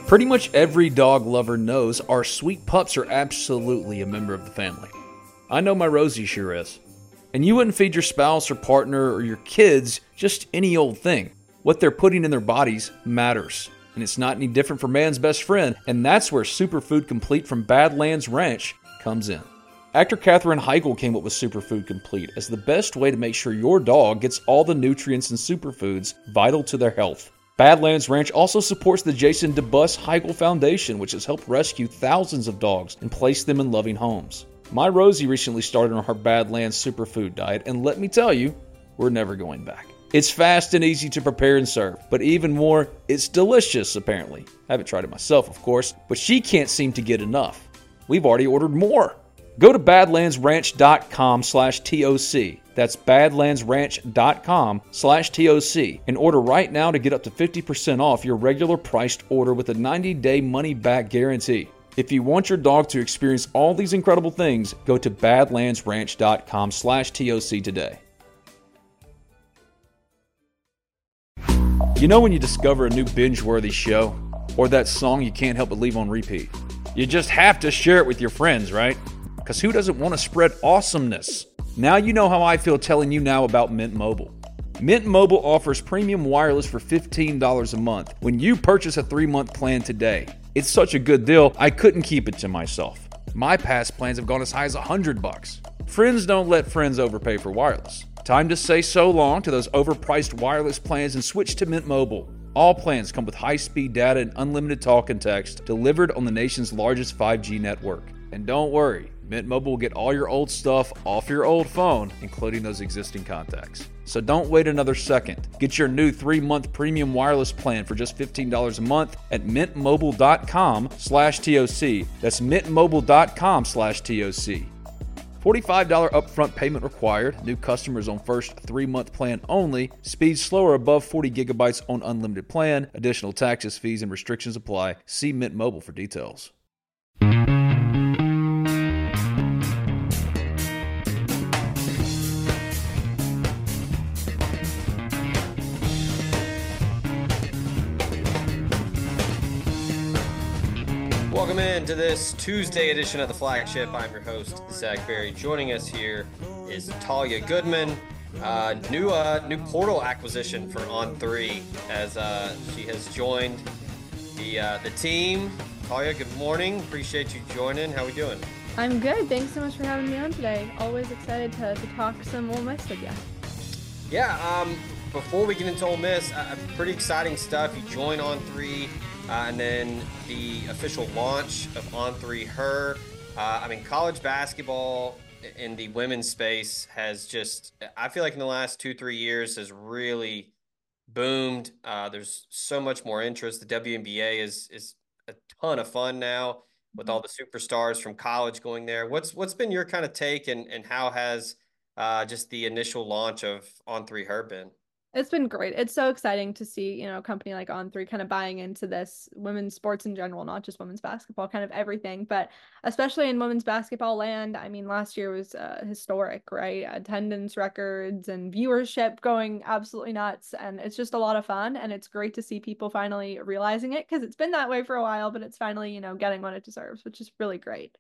Pretty much every dog lover knows our sweet pups are absolutely a member of the family. I know my Rosie sure is. And you wouldn't feed your spouse or partner or your kids just any old thing. What they're putting in their bodies matters. And it's not any different for man's best friend, and that's where Superfood Complete from Badlands Ranch comes in. Actor Katherine Heigl came up with Superfood Complete as the best way to make sure your dog gets all the nutrients and superfoods vital to their health. Badlands Ranch also supports the Jason DeBus Heigl Foundation, which has helped rescue thousands of dogs and place them in loving homes. My Rosie recently started on her Badlands superfood diet, and let me tell you, we're never going back. It's fast and easy to prepare and serve, but even more, it's delicious apparently. I haven't tried it myself, of course, but she can't seem to get enough. We've already ordered more. Go to badlandsranch.com/TOC. That's badlandsranch.com/TOC and order right now to get up to 50% off your regular priced order with a 90-day money-back guarantee. If you want your dog to experience all these incredible things, go to badlandsranch.com/TOC today. You know when you discover a new binge-worthy show? Or that song you can't help but leave on repeat? You just have to share it with your friends, right? Because who doesn't want to spread awesomeness? Now you know how I feel telling you now about Mint Mobile. Mint Mobile offers premium wireless for $15 a month when you purchase a 3-month plan today. It's such a good deal, I couldn't keep it to myself. My past plans have gone as high as $100. Friends don't let friends overpay for wireless. Time to say so long to those overpriced wireless plans and switch to Mint Mobile. All plans come with high-speed data and unlimited talk and text delivered on the nation's largest 5G network. And don't worry, Mint Mobile will get all your old stuff off your old phone, including those existing contacts. So don't wait another second. Get your new 3-month premium wireless plan for just $15 a month at mintmobile.com/TOC. That's mintmobile.com/TOC. $45 upfront payment required. New customers on first 3-month plan only. Speed slower above 40 gigabytes on unlimited plan. Additional taxes, fees, and restrictions apply. See Mint Mobile for details. Welcome into this Tuesday edition of the Flagship. I'm your host, Zach Berry. Joining us here is Talia Goodman, new portal acquisition for On3 as she has joined the team. Talia, good morning. Appreciate you joining. How we doing? I'm good. Thanks so much for having me on today. Always excited to talk some Ole Miss with you. Yeah. Before we get into Ole Miss, pretty exciting stuff. You join On3. And then the official launch of On3 Her. College basketball in the women's space has just, I feel like in the last 2-3 years has really boomed. There's so much more interest. The WNBA is a ton of fun now with all the superstars from college going there. What's been your kind of take and how has just the initial launch of On3 Her been? It's been great. It's so exciting to see, a company like On3 kind of buying into this women's sports in general, not just women's basketball, kind of everything, but especially in women's basketball land. I mean, last year was historic, right? Attendance records and viewership going absolutely nuts. And it's just a lot of fun. And it's great to see people finally realizing it because it's been that way for a while, but it's finally, getting what it deserves, which is really great.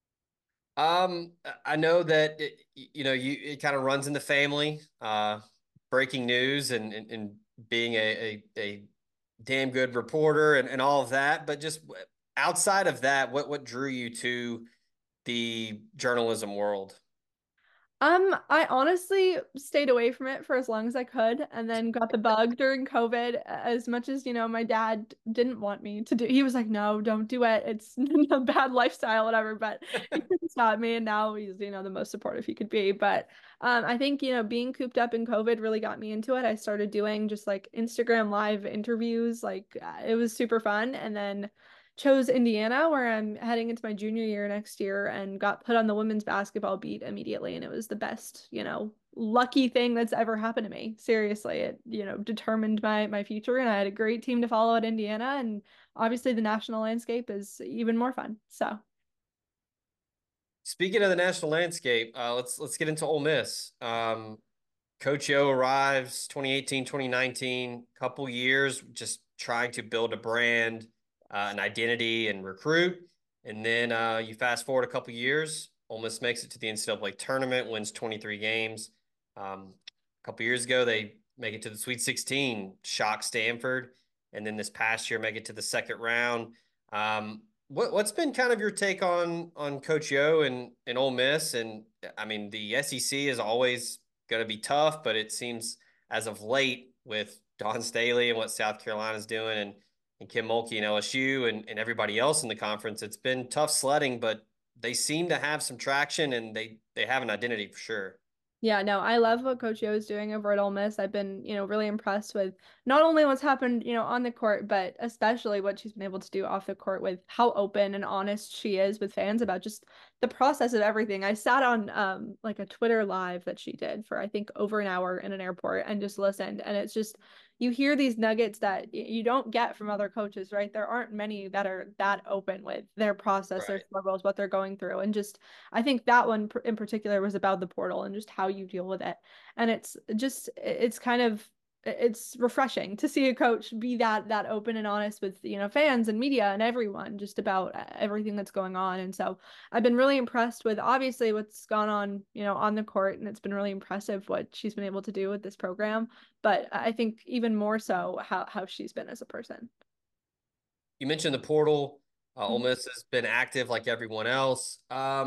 I know that it kind of runs in the family. Breaking news and being a damn good reporter and all of that. But just outside of that, what drew you to the journalism world? I honestly stayed away from it for as long as I could and then got the bug during COVID as much as, my dad didn't want me to do. He was like, no, don't do it. It's a bad lifestyle, whatever, but he couldn't stop me. And now he's, the most supportive he could be. But I think, being cooped up in COVID really got me into it. I started doing just like Instagram live interviews. It was super fun. And then chose Indiana, where I'm heading into my junior year next year, and got put on the women's basketball beat immediately. And it was the best, lucky thing that's ever happened to me. Seriously, it, determined my future, and I had a great team to follow at Indiana. And obviously the national landscape is even more fun. So speaking of the national landscape, let's get into Ole Miss. Coach O arrives 2018, 2019, couple years just trying to build a brand. an identity and recruit. And then you fast forward a couple years, Ole Miss makes it to the NCAA tournament, wins 23 games. A couple years ago, they make it to the Sweet 16, shock Stanford, and then this past year make it to the second round. What's been kind of your take on Coach Yo and Ole Miss? And I mean, the SEC is always going to be tough, but it seems as of late with Don Staley and what South Carolina's doing and Kim Mulkey and LSU and everybody else in the conference, it's been tough sledding, but they seem to have some traction and they have an identity for sure. Yeah, no, I love what Coach Yo is doing over at Ole Miss. I've been, really impressed with not only what's happened, on the court, but especially what she's been able to do off the court with how open and honest she is with fans about just the process of everything. I sat on like a Twitter live that she did for I think over an hour in an airport and just listened. And it's just you hear these nuggets that you don't get from other coaches, right? There aren't many that are that open with their process, their Right. struggles, what they're going through, and just I think that one in particular was about the portal and just how you deal with it. And it's kind of it's refreshing to see a coach be that open and honest with, fans and media and everyone just about everything that's going on. And so I've been really impressed with obviously what's gone on, on the court, and it's been really impressive what she's been able to do with this program. But I think even more so how she's been as a person. You mentioned the portal. Ole Miss has been active like everyone else.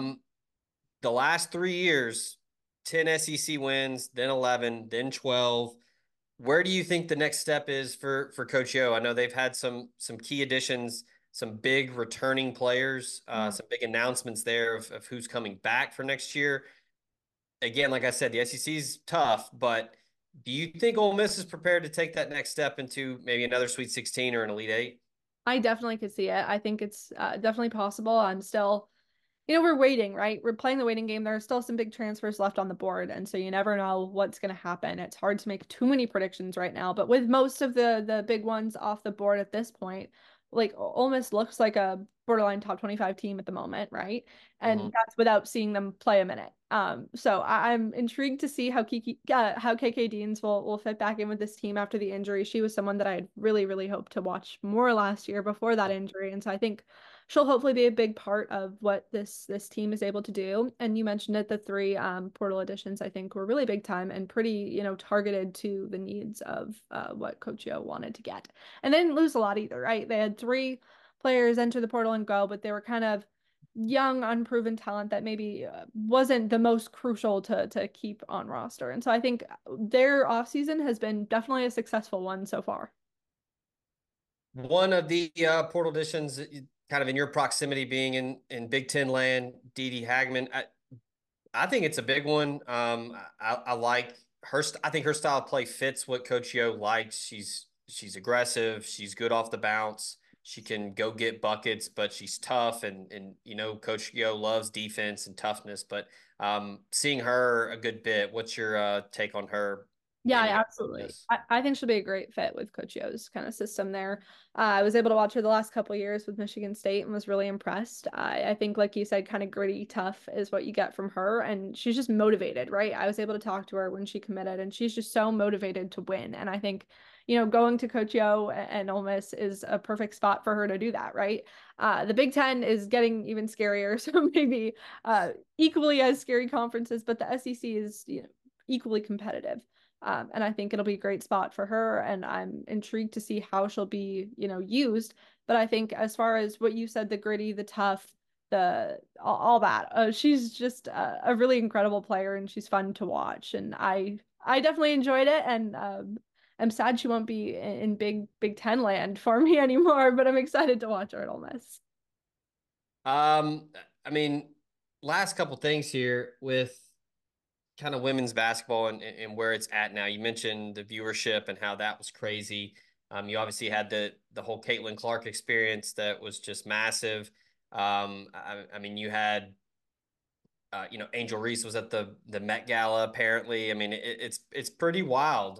The last 3 years, 10 SEC wins, then 11, then 12. Where do you think the next step is for Coach Yo? I know they've had some key additions, some big returning players, Yeah. some big announcements there of who's coming back for next year. Again, like I said, the SEC is tough, but do you think Ole Miss is prepared to take that next step into maybe another Sweet 16 or an Elite Eight? I definitely could see it. I think it's definitely possible. I'm still, we're waiting, right? We're playing the waiting game. There are still some big transfers left on the board, and so you never know what's going to happen. It's hard to make too many predictions right now, but with most of the big ones off the board at this point, like Ole Miss looks like a borderline top 25 team at the moment, right? Mhm. And that's without seeing them play a minute. So I'm intrigued to see how KK Deans will fit back in with this team after the injury. She was someone that I had really hoped to watch more last year before that injury, and so I think she'll hopefully be a big part of what this team is able to do. And you mentioned it, the three portal additions I think were really big time and pretty, targeted to the needs of what Coach Yo wanted to get. And they didn't lose a lot either, right? They had three players enter the portal and go, but they were kind of young, unproven talent that maybe wasn't the most crucial to keep on roster. And so I think their offseason has been definitely a successful one so far. One of the portal additions, kind of in your proximity, being in Big Ten land, Dee Dee Hagman. I think it's a big one. I like her. I think her style of play fits what Coach Yo likes. She's aggressive. She's good off the bounce. She can go get buckets, but she's tough. And Coach Yo loves defense and toughness. But seeing her a good bit. What's your take on her Yeah, ending up on absolutely. this? I think she'll be a great fit with Coach Yo's kind of system there. I was able to watch her the last couple of years with Michigan State and was really impressed. I think, like you said, kind of gritty, tough is what you get from her. And she's just motivated, right? I was able to talk to her when she committed, and she's just so motivated to win. And I think, going to Coach Yo and Ole Miss is a perfect spot for her to do that, right? The Big Ten is getting even scarier, so maybe equally as scary conferences, but the SEC is, equally competitive. And I think it'll be a great spot for her. And I'm intrigued to see how she'll be, used. But I think as far as what you said, the gritty, the tough, the all that, she's just a really incredible player, and she's fun to watch. And I definitely enjoyed it. And I'm sad she won't be in Big Ten land for me anymore. But I'm excited to watch her at Ole Miss. Um, I mean, last couple things here with kind of women's basketball and where it's at now. You mentioned the viewership and how that was crazy. You obviously had the whole Caitlin Clark experience that was just massive. I mean, you had Angel Reese was at the Met Gala apparently. I mean, it's pretty wild.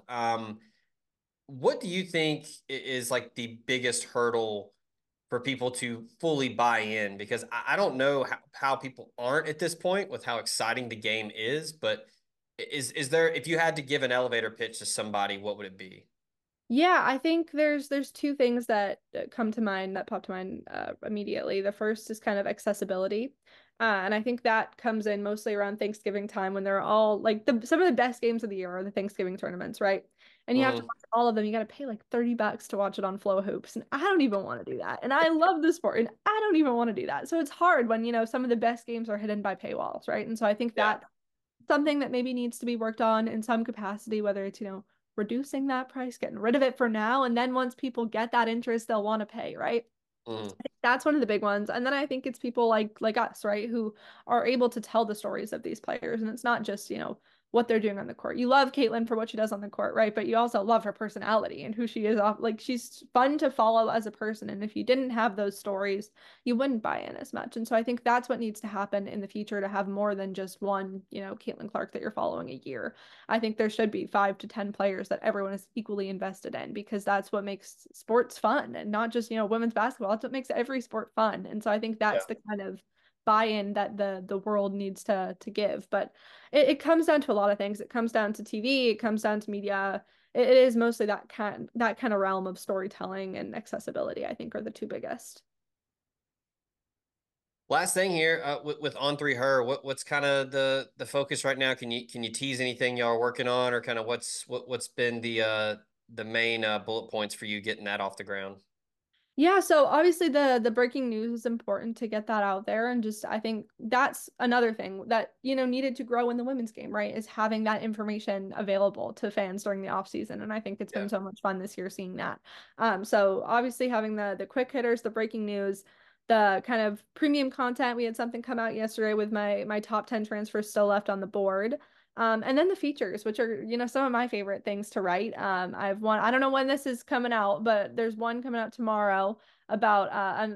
What do you think is like the biggest hurdle for people to fully buy in? Because I don't know how people aren't at this point with how exciting the game is, but is there, if you had to give an elevator pitch to somebody, what would it be? Yeah, I think there's two things that come to mind that pop to mind immediately. The first is kind of accessibility. And I think that comes in mostly around Thanksgiving time when they're all like some of the best games of the year are the Thanksgiving tournaments, right? And you have to Hmm. watch all of them. You got to pay like $30 to watch it on Flow Hoops. And I don't even want to do that. And I love the sport and I don't even want to do that. So it's hard when, some of the best games are hidden by paywalls, right? And so I think Yeah. that something that maybe needs to be worked on in some capacity, whether it's, reducing that price, getting rid of it for now. And then once people get that interest, they'll want to pay, right? Hmm. That's one of the big ones. And then I think it's people like us, right, who are able to tell the stories of these players. And it's not just, what they're doing on the court. You love Caitlin for what she does on the court, right? But you also love her personality and who she is off. Like she's fun to follow as a person. And if you didn't have those stories, you wouldn't buy in as much. And so I think that's what needs to happen in the future to have more than just one, Caitlin Clark that you're following a year. I think there should be 5 to 10 players that everyone is equally invested in because that's what makes sports fun and not just, women's basketball. That's what makes every sport fun. And so I think Yeah. that's the kind of buy-in that the world needs to give. But it comes down to a lot of things. It comes down to TV, it comes down to media. It is mostly that kind of realm of storytelling and accessibility, I think, are the two biggest. Last thing here, with On3 Her, what's kind of the focus right now? Can you tease anything y'all are working on, or kind of what's been the main bullet points for you getting that off the ground? Yeah, so obviously the breaking news is important to get that out there and just I think that's another thing that needed to grow in the women's game, right? Is having that information available to fans during the off season and I think it's Yeah. been so much fun this year seeing that. So obviously having the quick hitters, the breaking news, the kind of premium content. We had something come out yesterday with my top 10 transfers still left on the board. And then the features, which are, some of my favorite things to write. I don't know when this is coming out, but there's one coming out tomorrow about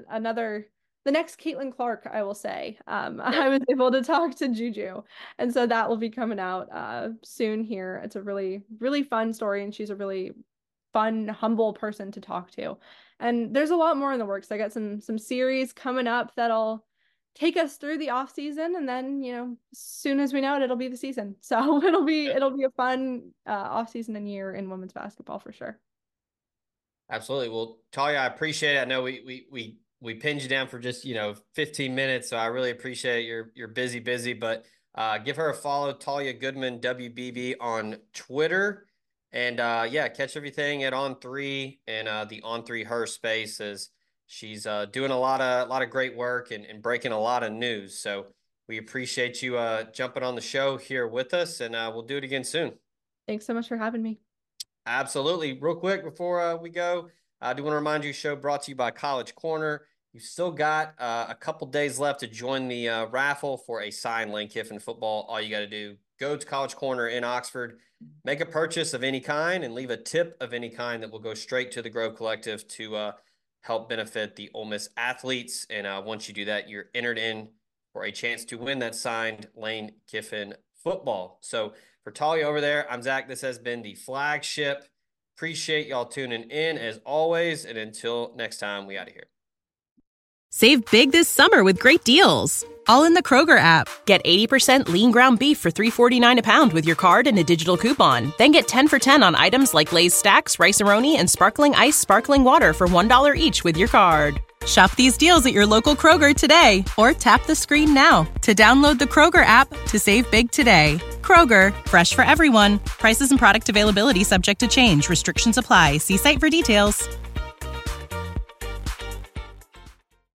the next Caitlin Clark, I will say. Okay. I was able to talk to Juju. And so that will be coming out soon here. It's a really, really fun story, and she's a really fun, humble person to talk to. And there's a lot more in the works. I got some series coming up that'll take us through the off season and then as soon as we know it it'll be the season, so it'll be a fun off season and year in women's basketball for sure. Absolutely. Well, Talia, I appreciate it. I know we pinned you down for just 15 minutes, so I really appreciate it. You're busy, but give her a follow, Talia Goodman WBB on Twitter, and yeah, catch everything at On3 and the On3 Her space as she's doing a lot of great work and breaking a lot of news. So we appreciate you jumping on the show here with us, and we'll do it again soon. Thanks so much for having me. Absolutely. Real quick before we go, I do want to remind you, show brought to you by College Corner. You've still got a couple days left to join the raffle for a signed Lane Kiffin football. All you got to do, go to College Corner in Oxford, make a purchase of any kind, and leave a tip of any kind that will go straight to the Grove Collective to help benefit the Ole Miss athletes. And once you do that, you're entered in for a chance to win that signed Lane Kiffin football. So for Talia over there, I'm Zach. This has been the flagship. Appreciate y'all tuning in as always. And until next time, we out of here. Save big this summer with great deals. All in the Kroger app. Get 80% lean ground beef for $3.49 a pound with your card and a digital coupon. Then get 10 for 10 on items like Lay's Stacks, Rice-A-Roni, and Sparkling Ice Sparkling Water for $1 each with your card. Shop these deals at your local Kroger today or tap the screen now to download the Kroger app to save big today. Kroger, fresh for everyone. Prices and product availability subject to change. Restrictions apply. See site for details.